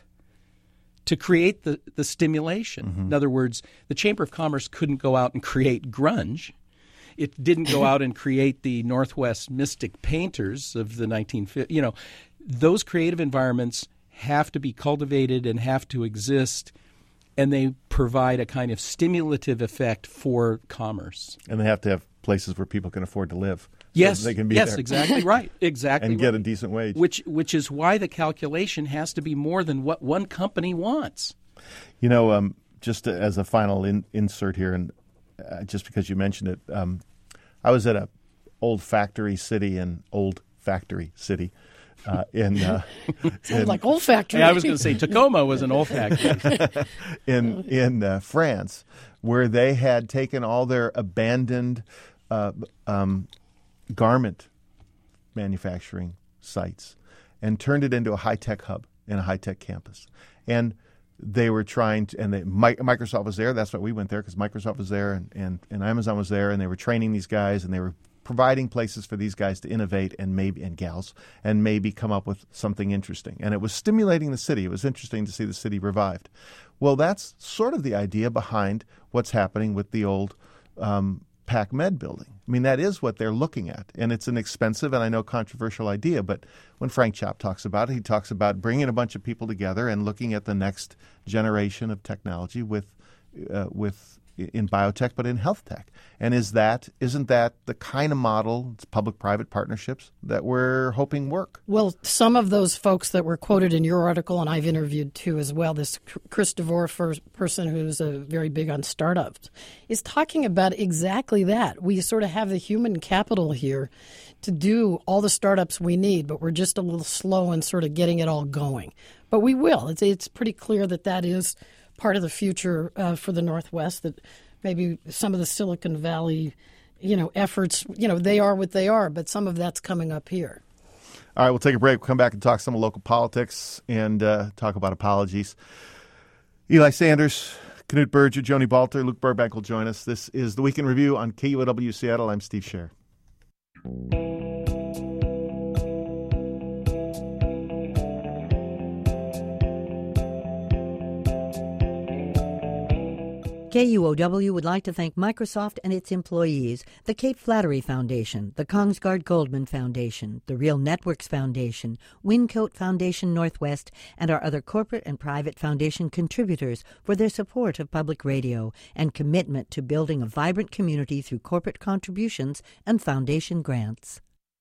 to create the, the stimulation. Mm-hmm. In other words, the Chamber of Commerce couldn't go out and create grunge. It didn't go out and create the Northwest Mystic Painters of the nineteen fifties. You know, those creative environments have to be cultivated and have to exist, and they provide a kind of stimulative effect for commerce. And they have to have places where people can afford to live. Yes, so they can be yes, there. exactly right, exactly, and get right. a decent wage. Which, which is why the calculation has to be more than what one company wants. You know, um, just as a final in, insert here, and uh, just because you mentioned it, um, I was at a old factory city in old factory city. Uh, in uh, Sounds in, like old factory. Yeah, I was going to say Tacoma was an old factory. in in uh, France, where they had taken all their abandoned uh, um, garment manufacturing sites and turned it into a high-tech hub and a high-tech campus. And they were trying to, and they, Mi- Microsoft was there. That's why we went there, because Microsoft was there and, and, and Amazon was there, and they were training these guys, and they were providing places for these guys to innovate and maybe and gals and maybe come up with something interesting. And it was stimulating the city. It was interesting to see the city revived. Well, that's sort of the idea behind what's happening with the old um, PacMed building. I mean, that is what they're looking at. And it's an expensive and I know controversial idea, but when Frank Chopp talks about it, he talks about bringing a bunch of people together and looking at the next generation of technology with uh, with in biotech, but in health tech. And is that, isn't that the kind of model, it's public-private partnerships, that we're hoping work? Well, some of those folks that were quoted in your article, and I've interviewed too as well, this Chris DeVore person who's a very big on startups, is talking about exactly that. We sort of have the human capital here to do all the startups we need, but we're just a little slow in sort of getting it all going. But we will. It's, it's pretty clear that that is part of the future uh, for the Northwest, that maybe some of the Silicon Valley, you know, efforts, you know, they are what they are, but some of that's coming up here. All right, we'll take a break. We'll come back and talk some local politics and uh, talk about apologies. Eli Sanders, Knut Berger, Joni Balter, Luke Burbank will join us. This is the Week in Review on K U O W Seattle. I'm Steve Scher. K U O W would like to thank Microsoft and its employees, the Cape Flattery Foundation, the Kongsgard Goldman Foundation, the Real Networks Foundation, Wyncote Foundation Northwest, and our other corporate and private foundation contributors for their support of public radio and commitment to building a vibrant community through corporate contributions and foundation grants.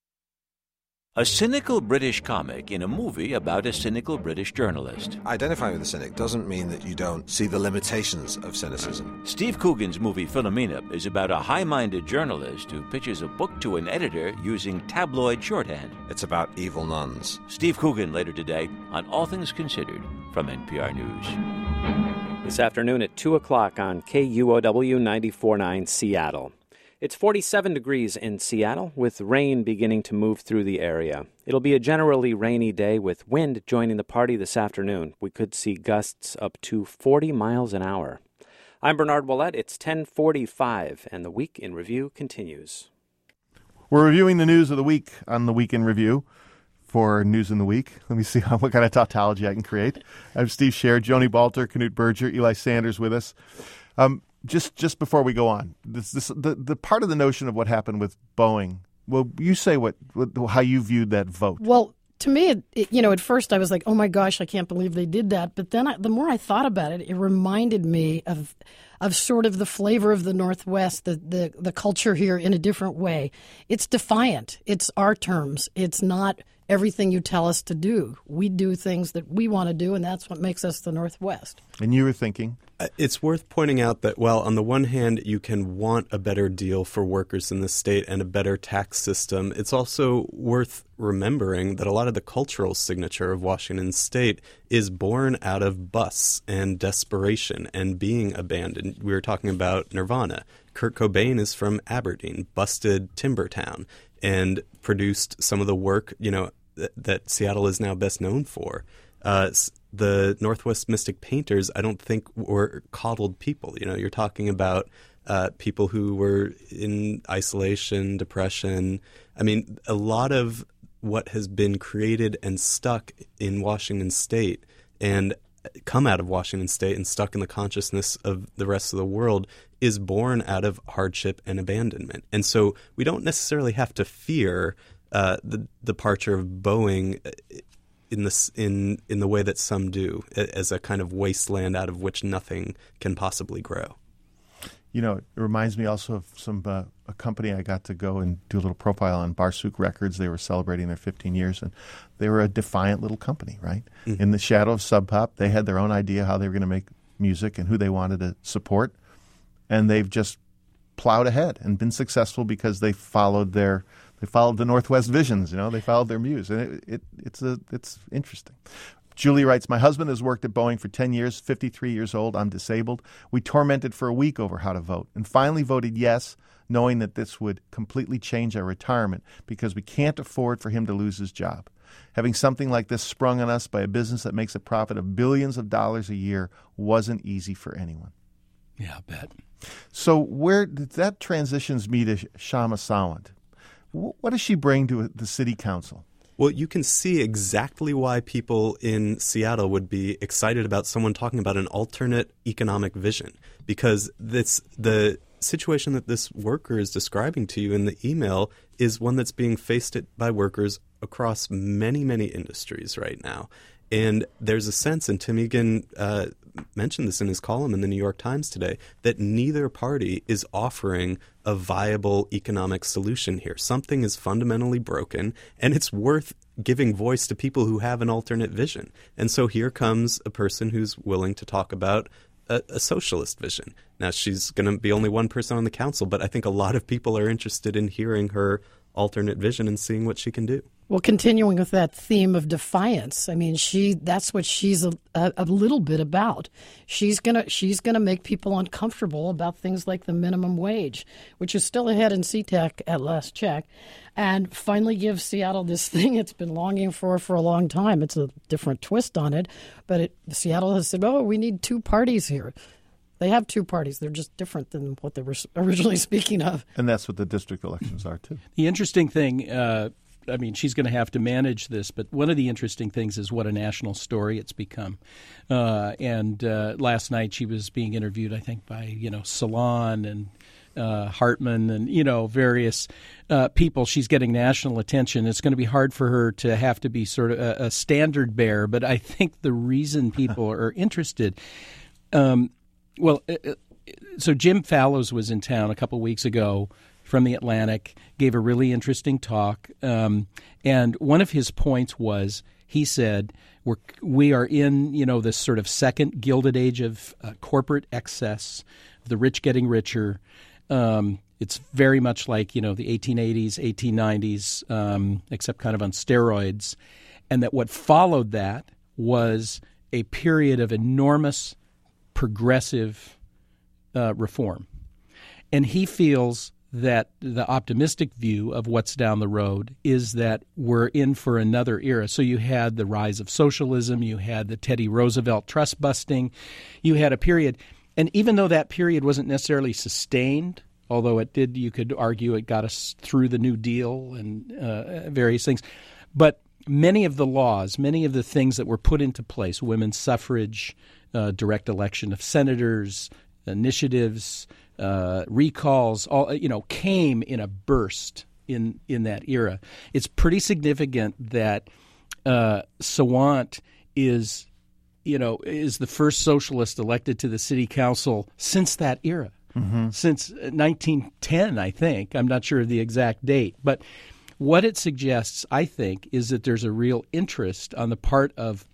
A cynical British comic in a movie about a cynical British journalist. Identifying with a cynic doesn't mean that you don't see the limitations of cynicism. Steve Coogan's movie Philomena is about a high-minded journalist who pitches a book to an editor using tabloid shorthand. It's about evil nuns. Steve Coogan later today on All Things Considered from N P R News. This afternoon at two o'clock on K U O W ninety-four point nine Seattle. It's forty-seven degrees in Seattle, with rain beginning to move through the area. It'll be a generally rainy day with wind joining the party this afternoon. We could see gusts up to forty miles an hour. I'm Bernard Ouellette. It's ten forty-five, and the Week in Review continues. We're reviewing the news of the week on the Week in Review for News in the Week. Let me see how, what kind of tautology I can create. I'm Steve Scher, Joni Balter, Knut Berger, Eli Sanders with us. Um, Just just before we go on, this, this the, the part of the notion of what happened with Boeing. Well, you say what, what how you viewed that vote. Well, to me, it, it, you know, at first I was like, oh my gosh, I can't believe they did that. But then I, the more I thought about it, it reminded me of of sort of the flavor of the Northwest, the, the, the culture here in a different way. It's defiant. It's our terms. It's not everything you tell us to do. We do things that we want to do, and that's what makes us the Northwest. And you were thinking? It's worth pointing out that, while on the one hand you can want a better deal for workers in the state and a better tax system, it's also worth remembering that a lot of the cultural signature of Washington State is born out of bus and desperation and being abandoned. We were talking about Nirvana. Kurt Cobain is from Aberdeen, busted timber town, and produced some of the work, you know, th- that Seattle is now best known for. Uh, the Northwest Mystic Painters, I don't think were coddled people. You know, you're talking about uh, people who were in isolation, depression. I mean, a lot of what has been created and stuck in Washington State and come out of Washington State and stuck in the consciousness of the rest of the world is born out of hardship and abandonment. And so we don't necessarily have to fear uh, the departure of Boeing in this in in the way that some do, as a kind of wasteland out of which nothing can possibly grow. You know, it reminds me also of some uh, a company I got to go and do a little profile on, Barsuk Records. They were celebrating their fifteen years, and they were a defiant little company, right? Mm-hmm. In the shadow of Sub Pop, they had their own idea how they were going to make music and who they wanted to support, and they've just plowed ahead and been successful because they followed their they followed the Northwest visions. You know, they followed their muse, and it, it it's a it's interesting. Julie writes, my husband has worked at Boeing for ten years, fifty-three years old. I'm disabled. We tormented for a week over how to vote and finally voted yes, knowing that this would completely change our retirement because we can't afford for him to lose his job. Having something like this sprung on us by a business that makes a profit of billions of dollars a year wasn't easy for anyone. Yeah, I bet. So where that transitions me to Kshama Sawant. What does she bring to the city council? Well, you can see exactly why people in Seattle would be excited about someone talking about an alternate economic vision, because this the situation that this worker is describing to you in the email is one that's being faced by workers across many, many industries right now. And there's a sense, and Tim Egan uh, mentioned this in his column in the New York Times today, that neither party is offering a viable economic solution here. Something is fundamentally broken, and it's worth giving voice to people who have an alternate vision. And so here comes a person who's willing to talk about a, a socialist vision. Now, she's going to be only one person on the council, but I think a lot of people are interested in hearing her alternate vision and seeing what she can do. Well, continuing with that theme of defiance, I mean, she—that's what she's a, a, a little bit about. She's gonna she's gonna make people uncomfortable about things like the minimum wage, which is still ahead in C TAC at last check, and finally give Seattle this thing it's been longing for for a long time. It's a different twist on it, but it, Seattle has said, "Oh, we need two parties here." They have two parties. They're just different than what they were originally speaking of. And that's what the district elections are, too. The interesting thing, uh, I mean, she's going to have to manage this, but one of the interesting things is what a national story it's become. Uh, and uh, last night she was being interviewed, I think, by, you know, Salon and uh, Hartman and, you know, various uh, people. She's getting national attention. It's going to be hard for her to have to be sort of a, a standard bearer, but I think the reason people are interested um, – Well, so Jim Fallows was in town a couple weeks ago from The Atlantic, gave a really interesting talk. Um, and one of his points was, he said, we're, we are in, you know, this sort of second gilded age of uh, corporate excess, the rich getting richer. Um, it's very much like, you know, the eighteen eighties, eighteen nineties, um, except kind of on steroids. And that what followed that was a period of enormous progressive uh, reform. And he feels that the optimistic view of what's down the road is that we're in for another era. So you had the rise of socialism, you had the Teddy Roosevelt trust busting, you had a period, and even though that period wasn't necessarily sustained, although it did, you could argue it got us through the New Deal and uh, various things, but many of the laws, many of the things that were put into place, women's suffrage, Uh, direct election of senators, initiatives, uh, recalls, all you know, came in a burst in in that era. It's pretty significant that uh, Sawant is, you know, is the first socialist elected to the city council since that era, mm-hmm. since nineteen ten, I think. I'm not sure of the exact date, but what it suggests, I think, is that there's a real interest on the part of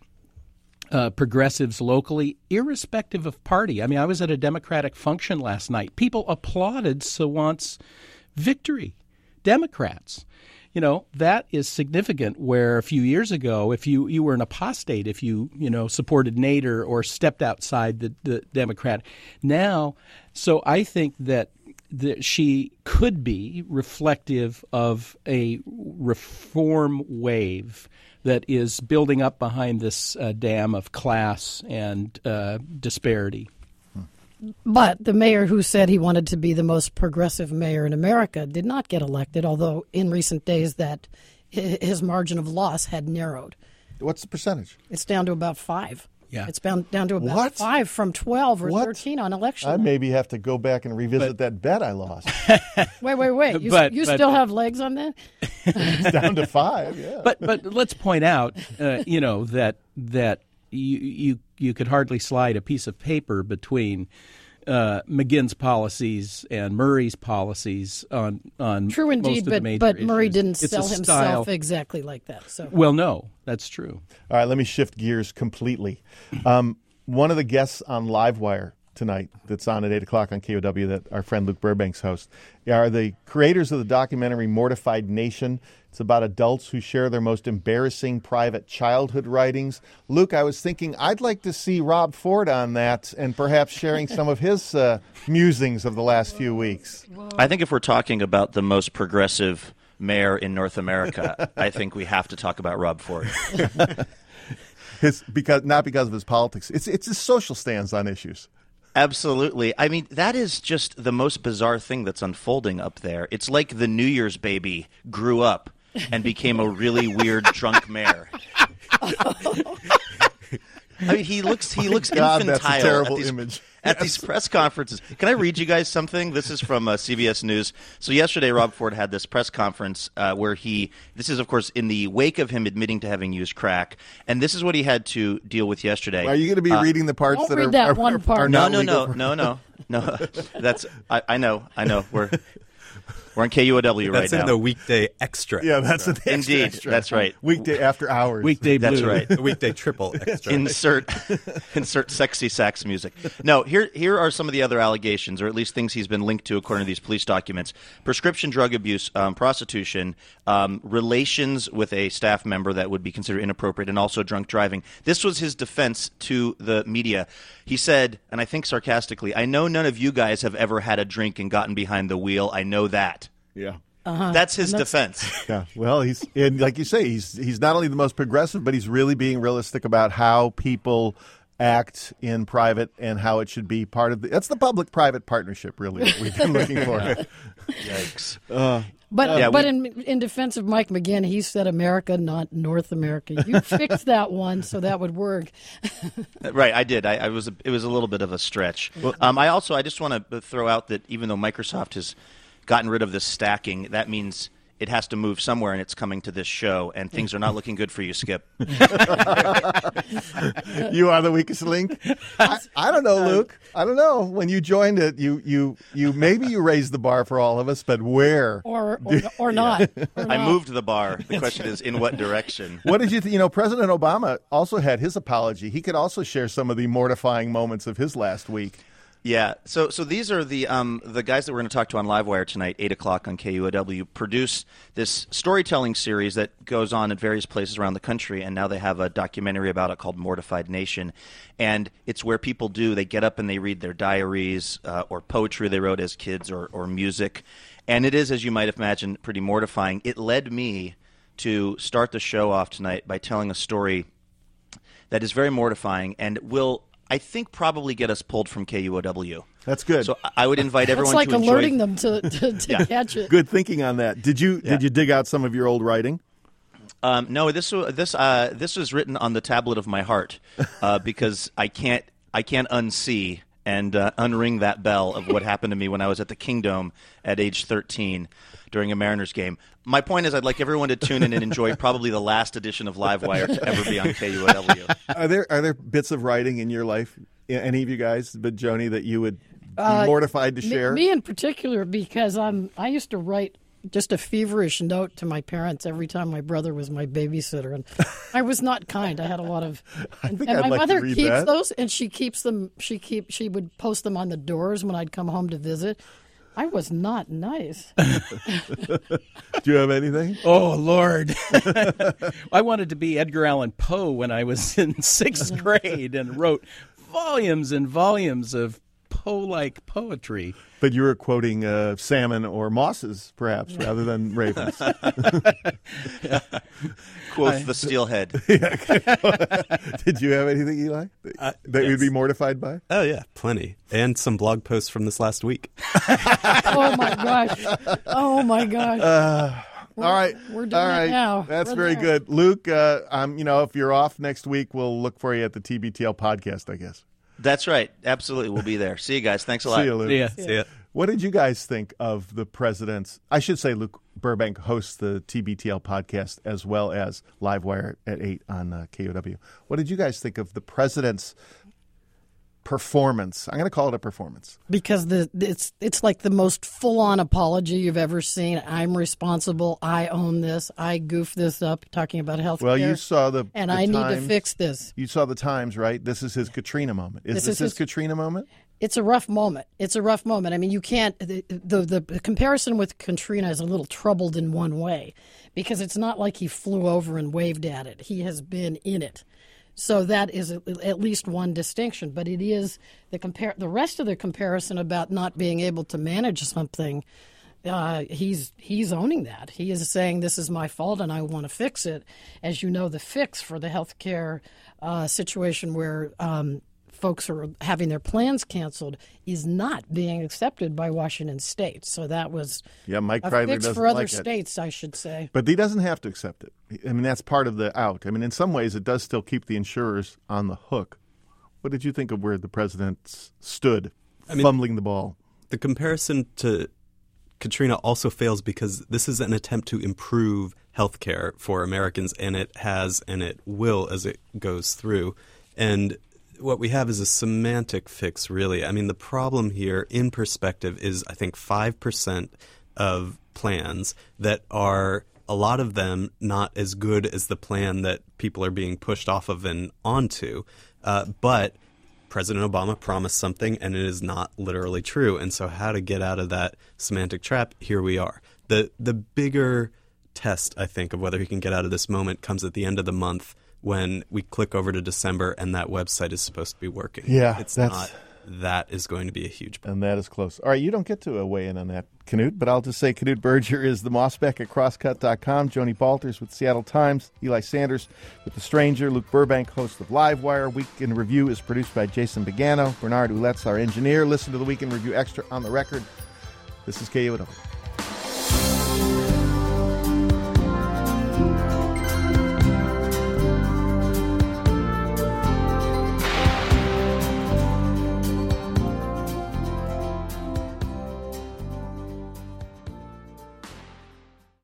Uh, progressives locally, irrespective of party. I mean, I was at a Democratic function last night. People applauded Sawant's victory. Democrats. You know, that is significant, where a few years ago, if you, you were an apostate, if you, you know, supported Nader or stepped outside the, the Democrat. Now, so I think that that she could be reflective of a reform wave that is building up behind this uh, dam of class and uh, disparity. But the mayor who said he wanted to be the most progressive mayor in America did not get elected, although in recent days that his margin of loss had narrowed. What's the percentage? It's down to about five. Yeah. It's down, down to about What? five from twelve or What? thirteen on election I night. maybe have to go back and revisit But- that bet I lost. Wait, wait, wait. You, But- you but- still have legs on that? It's down to five, yeah. But but let's point out, uh, you know, that that you you you could hardly slide a piece of paper between uh, McGinn's policies and Murray's policies on on True most indeed, of the but, major but Murray issues. didn't It's a sell style- himself exactly like that. So Well, no, that's true. All right, let me shift gears completely. Um, one of the guests on Livewire tonight that's on at eight o'clock on K O W that our friend Luke Burbanks hosts are the creators of the documentary Mortified Nation. It's about adults who share their most embarrassing private childhood writings. Luke, I was thinking I'd like to see Rob Ford on that and perhaps sharing some of his uh, musings of the last few weeks. I think if we're talking about the most progressive mayor in North America, I think we have to talk about Rob Ford. His because not because of his politics. It's it's his social stance on issues. Absolutely. I mean, that is just the most bizarre thing that's unfolding up there. It's like the New Year's baby grew up and became a really weird drunk mayor. I mean, he looks he looks God, infantile that's a terrible at these, image. at Yes. these press conferences. Can I read you guys something? This is from uh, C B S News. So yesterday, Rob Ford had this press conference uh, where he, this is, of course, in the wake of him admitting to having used crack, and this is what he had to deal with yesterday. Are you going to be Uh, reading the parts Don't that read are, that are, one are, part. are No, not no, legal no, for- no, no, no. That's I, I know, I know. We're we're on K U O W right That's now. in the weekday extra. Yeah, that's an extra, Indeed, extra. that's right. Weekday after hours. Weekday blue. That's right. The weekday triple extra. Insert insert sexy sax music. No, here here are some of the other allegations, or at least things he's been linked to according to these police documents: prescription drug abuse, um, prostitution, um, relations with a staff member that would be considered inappropriate, and also drunk driving. This was his defense to the media. He said, and I think sarcastically, "I know none of you guys have ever had a drink and gotten behind the wheel. I know that." Yeah. uh-huh. That's his And that's- defense. Yeah, well, he's and like you say, he's he's not only the most progressive, but he's really being realistic about how people act in private and how it should be part of the. That's the public-private partnership, really, that we've been looking for. Yikes. Uh, But Yeah, but we- in in defense of Mike McGinn, he said America, not North America. You fixed that one, so that would work. Right, I did. I, I was. A, it was a little bit of a stretch. Um, I also. I just want to throw out that even though Microsoft has gotten rid of this stacking, that means it has to move somewhere, and it's coming to this show. And things are not looking good for you, Skip. You are the weakest link. I, I don't know, Luke. I don't know. When you joined it, you you you maybe you raised the bar for all of us, but where? Or or, or not. Or I not. moved the bar. The question is, in what direction? What did you think? You know, President Obama also had his apology. He could also share some of the mortifying moments of his last week. Yeah. So so these are the um, the guys that we're going to talk to on Livewire tonight, eight o'clock on K U O W, produce this storytelling series that goes on at various places around the country, and now they have a documentary about it called Mortified Nation. And it's where people do, they get up and they read their diaries uh, or poetry they wrote as kids or, or music. And it is, as you might imagine, pretty mortifying. It led me to start the show off tonight by telling a story that is very mortifying and will, I think, probably get us pulled from K U O W. That's good. So I would invite everyone It's like to enjoy. alerting them to, to, to Yeah. catch it. Good thinking on that. Did you Yeah. did you dig out some of your old writing? Um, no, this wa- this uh, this was written on the tablet of my heart uh, because I can't I can't unsee and uh, unring that bell of what happened to me when I was at the Kingdome at age thirteen during a Mariners game. My point is, I'd like everyone to tune in and enjoy probably the last edition of Livewire to ever be on K U O W. Are there are there bits of writing in your life, any of you guys, but Joni, that you would be Uh, mortified to me, share? Me in particular, because I'm I used to write just a feverish note to my parents every time my brother was my babysitter, and I was not kind. I had a lot of, and, think and I'd my like to mother read keeps that. those, and she keeps them. She keep she would post them on the doors when I'd come home to visit. I was not nice. Do you have anything? Oh, Lord. I wanted to be Edgar Allan Poe when I was in sixth grade and wrote volumes and volumes of Poe-like poetry. But you were quoting uh, salmon or mosses, perhaps, rather than ravens. Quoth I- the steelhead. Did you have anything, Eli, that, Uh, that yes. you'd be mortified by? Oh, yeah, plenty. And some blog posts from this last week. Oh my gosh! Oh my gosh! Uh, We're- all right, we're doing all it right. now. That's We're very there. good, Luke. Uh, um, you know, if you're off next week, we'll look for you at the T B T L podcast, I guess. That's right. Absolutely. We'll be there. See you guys. Thanks a lot. See you, Luke. Yeah. See ya. What did you guys think of the president's? I should say, Luke Burbank hosts the T B T L podcast as well as Livewire at eight on uh, K O W. What did you guys think of the president's performance? I'm going to call it a performance. Because the it's it's like the most full-on apology you've ever seen. I'm responsible. I own this. I goofed this up talking about health care. Well, you saw the and the I need to Times. fix this. You saw the Times, right? This is his Katrina moment. Is This this, is his, his- Katrina moment? It's a rough moment. It's a rough moment. I mean, you can't. The, the the comparison with Katrina is a little troubled in one way, because it's not like he flew over and waved at it. He has been in it. So that is at at least one distinction. But it is the compare the rest of the comparison about not being able to manage something. Uh, he's he's owning that. He is saying this is my fault and I want to fix it. As you know, the fix for the healthcare uh, situation where um, folks are having their plans canceled is not being accepted by Washington State. So that was Yeah, Mike a Kreidler fix doesn't for other like it. states, I should say. But he doesn't have to accept it. I mean, that's part of the out. I mean, in some ways, it does still keep the insurers on the hook. What did you think of where the president s- stood, I mean, fumbling the ball? The comparison to Katrina also fails because this is an attempt to improve healthcare for Americans, and it has and it will as it goes through. And what we have is a semantic fix, really. I mean, the problem here, in perspective, is I think five percent of plans that are, a lot of them, not as good as the plan that people are being pushed off of and onto. Uh, but President Obama promised something, and it is not literally true. And so how to get out of that semantic trap, here we are. The The bigger test, I think, of whether he can get out of this moment comes at the end of the month when we click over to December and that website is supposed to be working. Yeah, it's that's- not. That is going to be a huge problem. And that is close. All right, you don't get to uh, weigh in on that, Knut, but I'll just say Knut Berger is the Mossbeck at crosscut dot com, Joni Balters with Seattle Times, Eli Sanders with The Stranger, Luke Burbank, host of Livewire. Week in Review is produced by Jason Begano. Bernard Ouellette's our engineer. Listen to the Week in Review Extra on the record. This is K U O W.